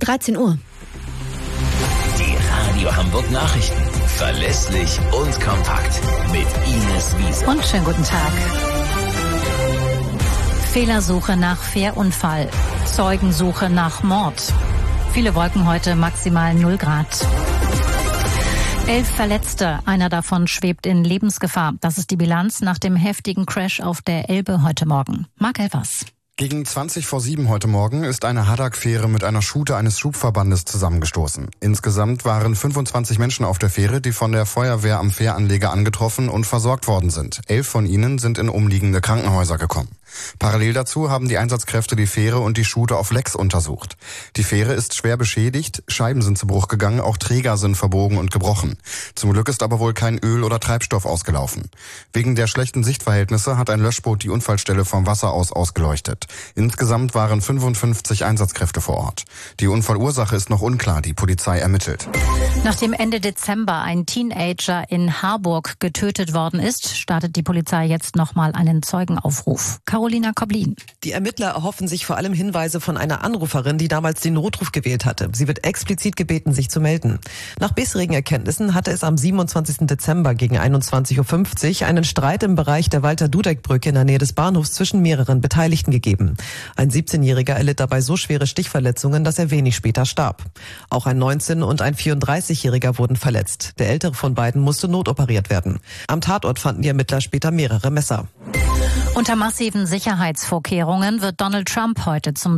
13 Uhr. Die Radio Hamburg Nachrichten. Verlässlich und kompakt. Mit Ines Wiese. Und schönen guten Tag. Fehlersuche nach Fährunfall. Zeugensuche nach Mord. Viele Wolken heute, maximal 0 Grad. 11 Verletzte, einer davon schwebt in Lebensgefahr. Das ist die Bilanz nach dem heftigen Crash auf der Elbe heute Morgen. Marc Elfers. Gegen 7:20 heute Morgen ist eine Haddock-Fähre mit einer Schute eines Schubverbandes zusammengestoßen. Insgesamt waren 25 Menschen auf der Fähre, die von der Feuerwehr am Fähranleger angetroffen und versorgt worden sind. 11 von ihnen sind in umliegende Krankenhäuser gekommen. Parallel dazu haben die Einsatzkräfte die Fähre und die Schute auf Lecks untersucht. Die Fähre ist schwer beschädigt, Scheiben sind zu Bruch gegangen, auch Träger sind verbogen und gebrochen. Zum Glück ist aber wohl kein Öl oder Treibstoff ausgelaufen. Wegen der schlechten Sichtverhältnisse hat ein Löschboot die Unfallstelle vom Wasser aus ausgeleuchtet. Insgesamt waren 55 Einsatzkräfte vor Ort. Die Unfallursache ist noch unklar, die Polizei ermittelt. Nachdem Ende Dezember ein Teenager in Harburg getötet worden ist, startet die Polizei jetzt nochmal einen Zeugenaufruf. Carolina Koblin. Die Ermittler erhoffen sich vor allem Hinweise von einer Anruferin, die damals den Notruf gewählt hatte. Sie wird explizit gebeten, sich zu melden. Nach bisherigen Erkenntnissen hatte es am 27. Dezember gegen 21:50 Uhr einen Streit im Bereich der Walter-Dudek-Brücke in der Nähe des Bahnhofs zwischen mehreren Beteiligten gegeben. Ein 17-Jähriger erlitt dabei so schwere Stichverletzungen, dass er wenig später starb. Auch ein 19- und ein 34-Jähriger wurden verletzt. Der ältere von beiden musste notoperiert werden. Am Tatort fanden die Ermittler später mehrere Messer. Unter massiven Sicherheitsvorkehrungen wird Donald Trump heute zum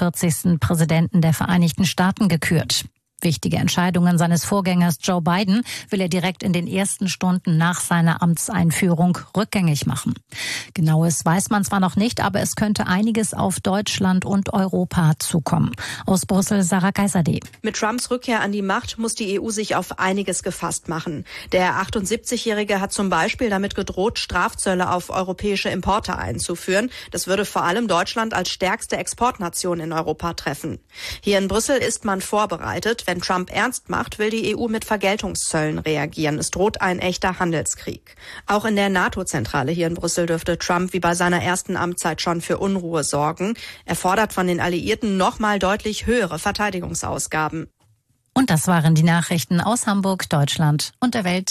47. Präsidenten der Vereinigten Staaten gekürt. Wichtige Entscheidungen seines Vorgängers Joe Biden will er direkt in den ersten Stunden nach seiner Amtseinführung rückgängig machen. Genaues weiß man zwar noch nicht, aber es könnte einiges auf Deutschland und Europa zukommen. Aus Brüssel, Sarah Geiserde. Mit Trumps Rückkehr an die Macht muss die EU sich auf einiges gefasst machen. Der 78-Jährige hat zum Beispiel damit gedroht, Strafzölle auf europäische Importe einzuführen. Das würde vor allem Deutschland als stärkste Exportnation in Europa treffen. Hier in Brüssel ist man vorbereitet. Wenn Trump ernst macht, will die EU mit Vergeltungszöllen reagieren. Es droht ein echter Handelskrieg. Auch in der NATO-Zentrale hier in Brüssel dürfte Trump wie bei seiner ersten Amtszeit schon für Unruhe sorgen. Er fordert von den Alliierten nochmal deutlich höhere Verteidigungsausgaben. Und das waren die Nachrichten aus Hamburg, Deutschland und der Welt.